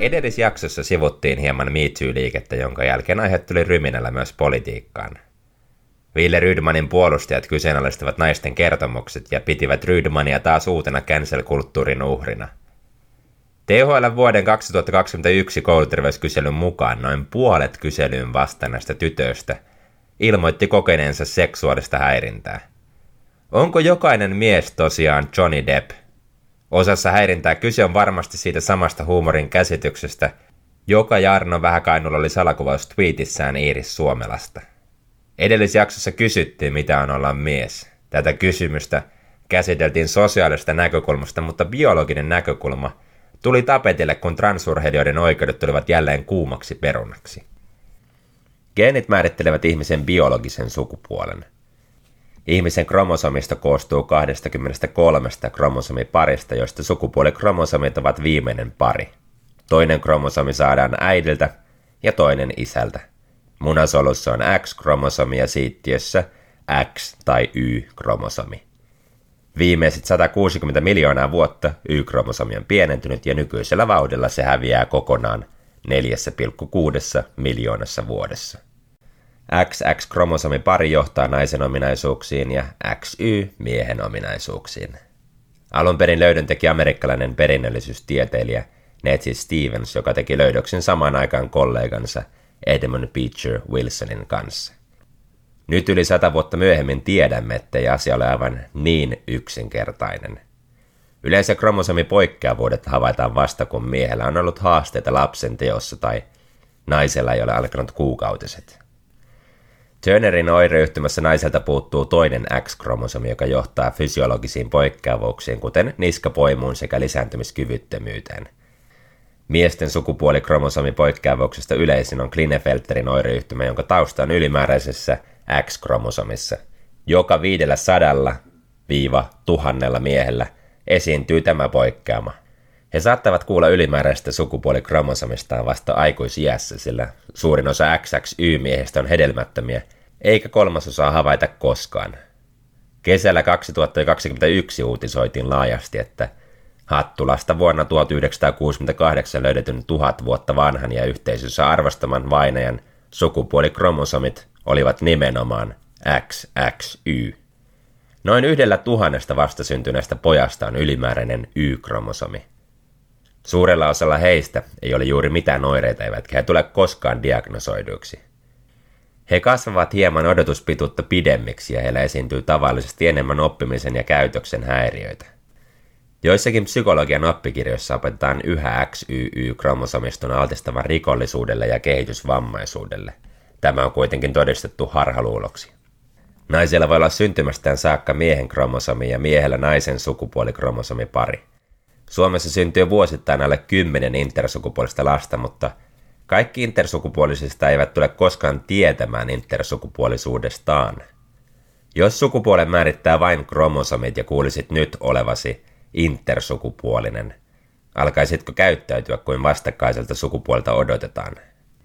Edellisjaksossa sivuttiin hieman Me Too-liikettä, jonka jälkeen aihe tuli ryminällä myös politiikkaan. Wille Rydmanin puolustajat kyseenalaistivat naisten kertomukset ja pitivät Rydmania taas uutena cancel-kulttuurin uhrina. THL vuoden 2021 kouluterveyskyselyn mukaan noin puolet kyselyyn vastanneista tytöistä ilmoitti kokeneensa seksuaalista häirintää. Onko jokainen mies tosiaan Johnny Depp? Osassa häirintää kyse on varmasti siitä samasta huumorin käsityksestä, joka Jarno Vähäkainulla oli salakuvaus tweetissään Iiris Suomelasta. Edellisjaksossa kysyttiin, mitä on olla mies. Tätä kysymystä käsiteltiin sosiaalisesta näkökulmasta, mutta biologinen näkökulma tuli tapetille, kun transurheilijoiden oikeudet tulivat jälleen kuumaksi perunaksi. Geenit määrittelevät ihmisen biologisen sukupuolen. Ihmisen kromosomista koostuu 23 kromosomiparista, joista sukupuolikromosomit ovat viimeinen pari. Toinen kromosomi saadaan äidiltä ja toinen isältä. Munasolussa on X-kromosomi ja siittiössä X- tai Y-kromosomi. Viimeiset 160 miljoonaa vuotta Y-kromosomi on pienentynyt ja nykyisellä vauhdilla se häviää kokonaan 4,6 miljoonassa vuodessa. XX-kromosomipari johtaa naisen ominaisuuksiin ja XY miehen ominaisuuksiin. Alun perin löydön teki amerikkalainen perinnöllisyystieteilijä Nettie Stevens, joka teki löydöksen samaan aikaan kollegansa Edmund Beecher Wilsonin kanssa. Nyt yli 100 vuotta myöhemmin tiedämme, ettei asia ole aivan niin yksinkertainen. Yleensä kromosomipoikkeavuudet havaitaan vasta, kun miehellä on ollut haasteita lapsen teossa tai naisella ei ole alkanut kuukautiset. Turnerin oireyhtymässä naiselta puuttuu toinen X-kromosomi, joka johtaa fysiologisiin poikkeavuuksiin, kuten niskapoimuun sekä lisääntymiskyvyttömyyteen. Miesten sukupuolikromosomipoikkeavuuksista yleisin on Klinefelterin oireyhtymä, jonka tausta on ylimääräisessä X-kromosomissa. Joka 500–1000 miehellä esiintyy tämä poikkeama. He saattavat kuulla ylimääräistä sukupuolikromosomistaan vasta aikuisiässä, sillä suurin osa XXY-miehistä on hedelmättömiä, eikä kolmasosaa havaita koskaan. Kesällä 2021 uutisoitiin laajasti, että Hattulasta vuonna 1968 löydetyn 1000 vuotta vanhan ja yhteisössä arvostaman vainajan sukupuolikromosomit olivat nimenomaan XXY. Noin 1000 vastasyntyneestä pojasta on ylimääräinen Y-kromosomi. Suurella osalla heistä ei ole juuri mitään oireita, eivätkä he tule koskaan diagnosoiduiksi. He kasvavat hieman odotuspituutta pidemmiksi ja heillä esiintyy tavallisesti enemmän oppimisen ja käytöksen häiriöitä. Joissakin psykologian oppikirjoissa opetetaan yhä XYY-kromosomiston altistavan rikollisuudelle ja kehitysvammaisuudelle. Tämä on kuitenkin todistettu harhaluuloksi. Naisella voi olla syntymästään saakka miehen kromosomi ja miehellä naisen sukupuolikromosomipari. Suomessa syntyy vuosittain alle 10 intersukupuolista lasta, mutta kaikki intersukupuolisista eivät tule koskaan tietämään intersukupuolisuudestaan. Jos sukupuolen määrittää vain kromosomit ja kuulisit nyt olevasi intersukupuolinen, alkaisitko käyttäytyä kuin vastakkaiselta sukupuolta odotetaan?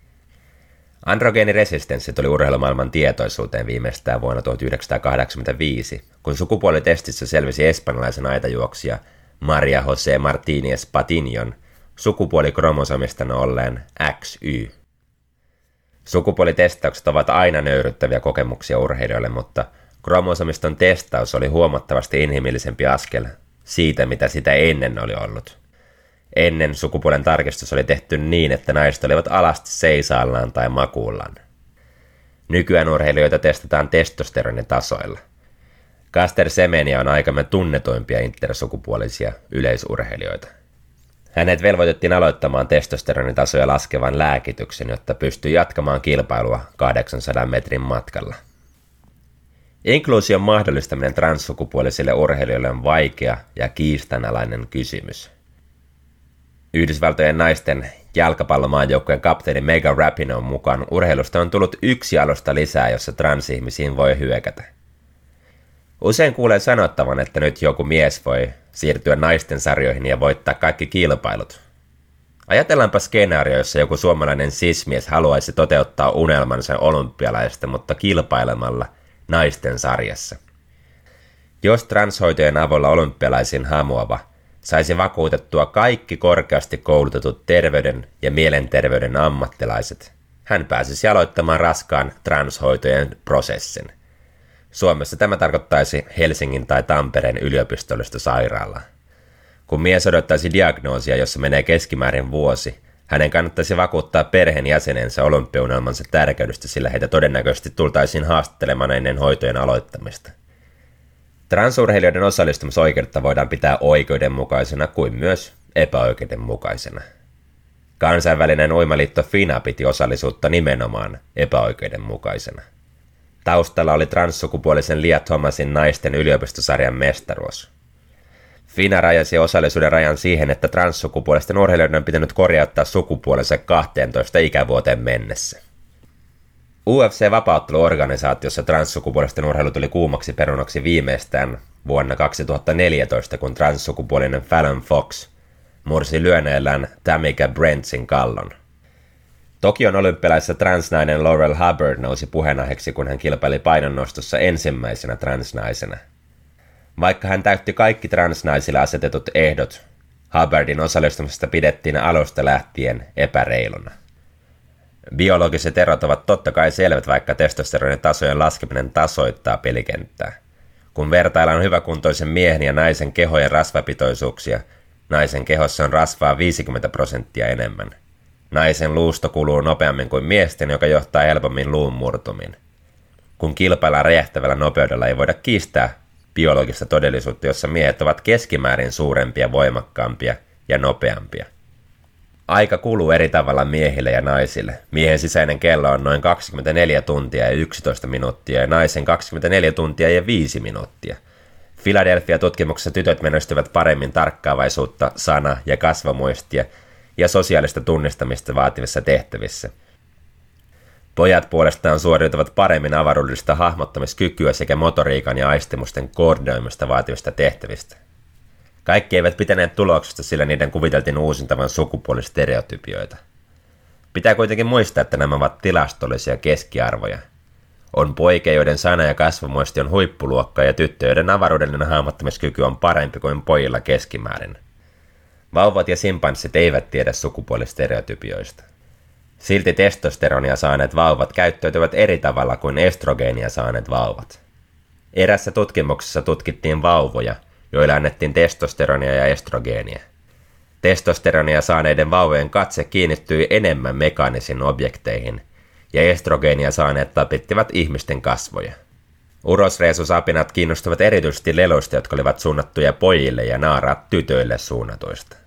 Androgeeniresistenssi tuli urheilumaailman tietoisuuteen viimeistään vuonna 1985, kun sukupuolitestissä selvisi espanjalaisen aitajuoksija Maria José Martínez Patiñon sukupuolikromosomista olleen XY. Sukupuolitestaukset ovat aina nöyryttäviä kokemuksia urheilijoille, mutta kromosomiston testaus oli huomattavasti inhimillisempi askel siitä, mitä sitä ennen oli ollut. Ennen sukupuolen tarkistus oli tehty niin, että naiset olivat alasti seisaallaan tai makuullaan. Nykyään urheilijoita testataan testosteronitasoilla. Caster Semenya on aikamme tunnetuimpia intersukupuolisia yleisurheilijoita. Hänet velvoitettiin aloittamaan testosteronitasoja laskevan lääkityksen, jotta pystyi jatkamaan kilpailua 800 metrin matkalla. Inkluusion mahdollistaminen transsukupuolisille urheilijoille on vaikea ja kiistanalainen kysymys. Yhdysvaltojen naisten jalkapallomaajoukkueen kapteeni Megan Rapinoen mukaan urheilusta on tullut yksi alusta lisää, jossa transihmisiin voi hyökätä. Usein kuulee sanottavan, että nyt joku mies voi siirtyä naisten sarjoihin ja voittaa kaikki kilpailut. Ajatellaanpa skenaario, jossa joku suomalainen cis-mies haluaisi toteuttaa unelmansa olympialaista, mutta kilpailemalla naisten sarjassa. Jos transhoitojen avulla olympialaisiin hamuava saisi vakuutettua kaikki korkeasti koulutetut terveyden ja mielenterveyden ammattilaiset, hän pääsisi aloittamaan raskaan transhoitojen prosessin. Suomessa tämä tarkoittaisi Helsingin tai Tampereen yliopistollista sairaalaa. Kun mies odottaisi diagnoosia, jossa menee keskimäärin vuosi, hänen kannattaisi vakuuttaa perheenjäsenensä olympiaunelmansa tärkeydestä, sillä heitä todennäköisesti tultaisiin haastattelemaan ennen hoitojen aloittamista. Transurheilijoiden osallistumisoikeutta voidaan pitää oikeudenmukaisena kuin myös epäoikeudenmukaisena. Kansainvälinen uimaliitto FINA piti osallisuutta nimenomaan epäoikeudenmukaisena. Taustalla oli transsukupuolisen Lia Thomasin naisten yliopistosarjan mestaruus. FINA rajasi osallisuuden rajan siihen, että transsukupuolisten urheilijoiden on pitänyt korjauttaa sukupuolensa 12 ikävuoteen mennessä. UFC-vapautteluorganisaatiossa transsukupuolisten urheilu tuli kuumaksi perunaksi viimeistään vuonna 2014, kun transsukupuolinen Fallon Fox mursi lyöneellään Tamika Brentsin kallon. Tokion olympialaisessa transnainen Laurel Hubbard nousi puheenaiheeksi, kun hän kilpaili painonnostossa ensimmäisenä transnaisena. Vaikka hän täytti kaikki transnaisille asetetut ehdot, Hubbardin osallistumisesta pidettiin alusta lähtien epäreiluna. Biologiset erot ovat totta kai selvät, vaikka testosteronin tasojen laskeminen tasoittaa pelikenttää. Kun vertaillaan hyväkuntoisen miehen ja naisen kehojen rasvapitoisuuksia, naisen kehossa on rasvaa 50% enemmän. Naisen luusto kuluu nopeammin kuin miesten, joka johtaa helpommin luun murtumiin. Kun kilpaillaan räjähtävällä nopeudella, ei voida kiistää biologista todellisuutta, jossa miehet ovat keskimäärin suurempia, voimakkaampia ja nopeampia. Aika kuluu eri tavalla miehille ja naisille. Miehen sisäinen kello on noin 24 tuntia ja 11 minuuttia ja naisen 24 tuntia ja 5 minuuttia. Philadelphia-tutkimuksessa tytöt menestyvät paremmin tarkkaavaisuutta, sana- ja kasvomuistia ja sosiaalista tunnistamista vaativissa tehtävissä. Pojat puolestaan suoriutuvat paremmin avaruudellista hahmottamiskykyä sekä motoriikan ja aistimusten koordinoimista vaativista tehtävistä. Kaikki eivät pitäneet tuloksesta, sillä niiden kuviteltiin uusintavan sukupuolistereotypioita. Pitää kuitenkin muistaa, että nämä ovat tilastollisia keskiarvoja. On poikia, joiden sana- ja kasvomuisti on huippuluokkaa ja tyttöjä, joiden avaruudellinen hahmottamiskyky on parempi kuin pojilla keskimäärin. Vauvat ja simpanssit eivät tiedä sukupuolistereotypioista. Silti testosteronia saaneet vauvat käyttäytyvät eri tavalla kuin estrogeenia saaneet vauvat. Erässä tutkimuksessa tutkittiin vauvoja, joille annettiin testosteronia ja estrogeenia. Testosteronia saaneiden vauvojen katse kiinnittyi enemmän mekaanisiin objekteihin, ja estrogeenia saaneet tapittivat ihmisten kasvoja. Urosreesusapinat kiinnostuvat erityisesti leluista, jotka olivat suunnattuja pojille ja naaraat tytöille suunnatuista.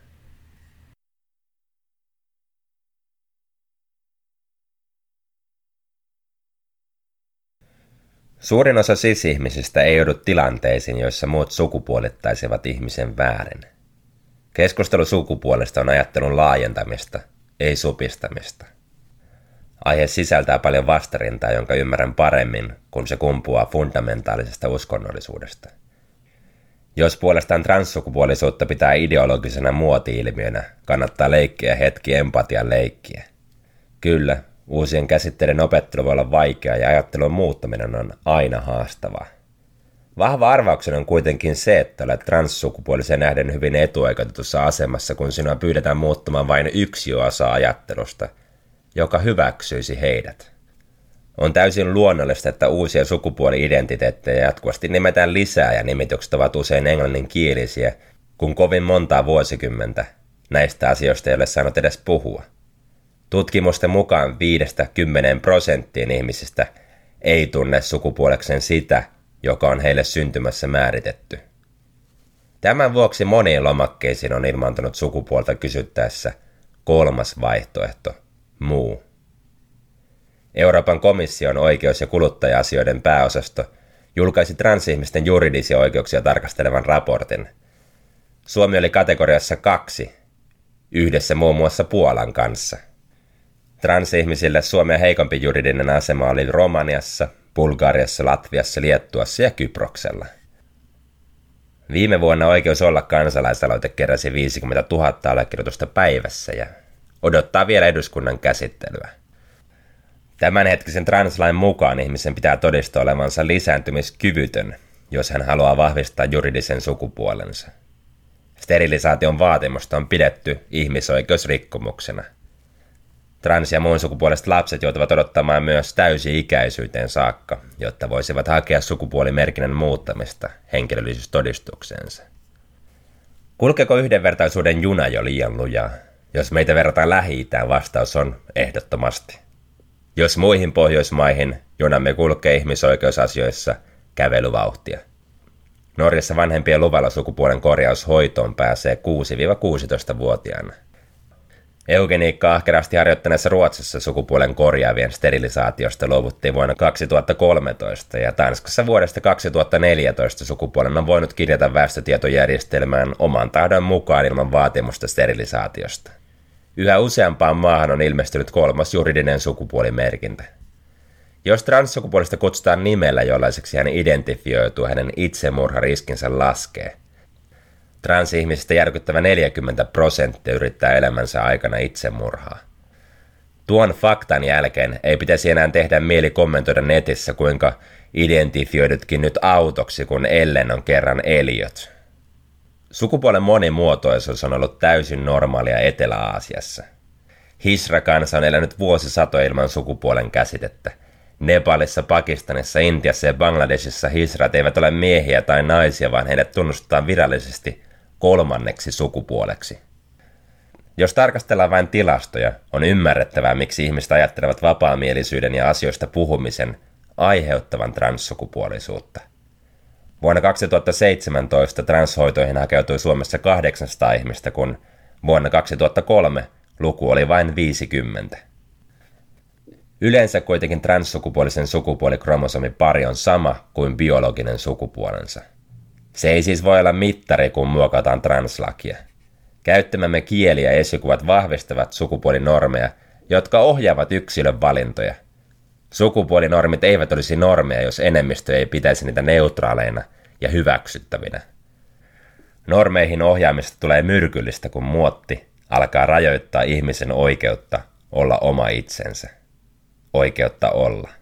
Suurin osa cis-ihmisistä ei joudu tilanteisiin, joissa muut sukupuolittaisivat ihmisen väärin. Keskustelu sukupuolesta on ajattelun laajentamista, ei supistamista. Aihe sisältää paljon vastarintaa, jonka ymmärrän paremmin, kun se kumpuaa fundamentaalisesta uskonnollisuudesta. Jos puolestaan transsukupuolisuutta pitää ideologisena muoti-ilmiönä, kannattaa leikkiä hetki empatian leikkiä. Kyllä, uusien käsitteiden opettelu voi olla vaikeaa ja ajattelun muuttaminen on aina haastavaa. Vahva arvauksena on kuitenkin se, että olet transsukupuolisen nähden hyvin etuoikeutetussa asemassa, kun sinua pyydetään muuttamaan vain yksi osa ajattelusta, joka hyväksyisi heidät. On täysin luonnollista, että uusia sukupuoli-identiteettejä jatkuvasti nimetään lisää ja nimitykset ovat usein englanninkielisiä, kun kovin montaa vuosikymmentä näistä asioista ei ole saanut edes puhua. Tutkimusten mukaan 5–10% ihmisistä ei tunne sukupuolekseen sitä, joka on heille syntymässä määritetty. Tämän vuoksi moniin lomakkeisiin on ilmaantunut sukupuolta kysyttäessä kolmas vaihtoehto, muu. Euroopan komission oikeus- ja kuluttaja-asioiden pääosasto julkaisi transihmisten juridisia oikeuksia tarkastelevan raportin. Suomi oli kategoriassa 2, yhdessä muun muassa Puolan kanssa. Transihmisille Suomea heikompi juridinen asema oli Romaniassa, Bulgariassa, Latviassa, Liettuassa ja Kyproksella. Viime vuonna Oikeus olla kansalaisaloite keräsi 50 000 allekirjoitusta päivässä ja odottaa vielä eduskunnan käsittelyä. Tämänhetkisen translain mukaan ihmisen pitää todistaa olevansa lisääntymiskyvytön, jos hän haluaa vahvistaa juridisen sukupuolensa. Sterilisaation vaatimusta on pidetty ihmisoikeusrikkomuksena. Trans- ja muun sukupuoliset lapset joutuvat odottamaan myös täysi-ikäisyyteen saakka, jotta voisivat hakea sukupuolimerkinnän muuttamista henkilöllisyystodistukseensa. Kulkeeko yhdenvertaisuuden juna jo liian lujaa? Jos meitä verrataan Lähi-Itään, vastaus on ehdottomasti. Jos muihin Pohjoismaihin, junamme kulkee ihmisoikeusasioissa kävelyvauhtia. Norjassa vanhempien luvalla sukupuolen korjaushoitoon pääsee 6-16-vuotiaana. Eugeniikkaa ahkerasti harjoittaneessa Ruotsissa sukupuolen korjaavien sterilisaatiosta luovuttiin vuonna 2013 ja Tanskassa vuodesta 2014 sukupuolen on voinut kirjata väestötietojärjestelmään oman tahdon mukaan ilman vaatimusta sterilisaatiosta. Yhä useampaan maahan on ilmestynyt 3. juridinen sukupuolimerkintä. Jos transsukupuolista kutsutaan nimellä, jollaiseksi hän identifioituu, hänen itsemurhariskinsä laskee. Transihmisistä järkyttävä 40% yrittää elämänsä aikana itsemurhaa. Tuon faktan jälkeen ei pitäisi enää tehdä mieli kommentoida netissä, kuinka identifioidutkin nyt autoksi, kun Ellen on kerran eliöt. Sukupuolen monimuotoisuus on ollut täysin normaalia Etelä-Aasiassa. Hisra-kansa on elänyt vuosisatoja ilman sukupuolen käsitettä. Nepalissa, Pakistanissa, Intiassa ja Bangladesissa hisrat eivät ole miehiä tai naisia, vaan heidät tunnustetaan virallisesti 3. sukupuoleksi. Jos tarkastellaan vain tilastoja, on ymmärrettävää, miksi ihmiset ajattelevat vapaamielisyyden ja asioista puhumisen aiheuttavan transsukupuolisuutta. Vuonna 2017 transhoitoihin hakeutui Suomessa 800 ihmistä, kun vuonna 2003 luku oli vain 50. Yleensä kuitenkin transsukupuolisen sukupuolikromosomipari on sama kuin biologinen sukupuolensa. Se ei siis voi olla mittari, kun muokataan translakia. Käyttämämme kieli ja esikuvat vahvistavat sukupuolinormeja, jotka ohjaavat yksilön valintoja. Sukupuolinormit eivät olisi normeja, jos enemmistö ei pitäisi niitä neutraaleina ja hyväksyttävinä. Normeihin ohjaamista tulee myrkyllistä, kun muotti alkaa rajoittaa ihmisen oikeutta olla oma itsensä. Oikeutta olla.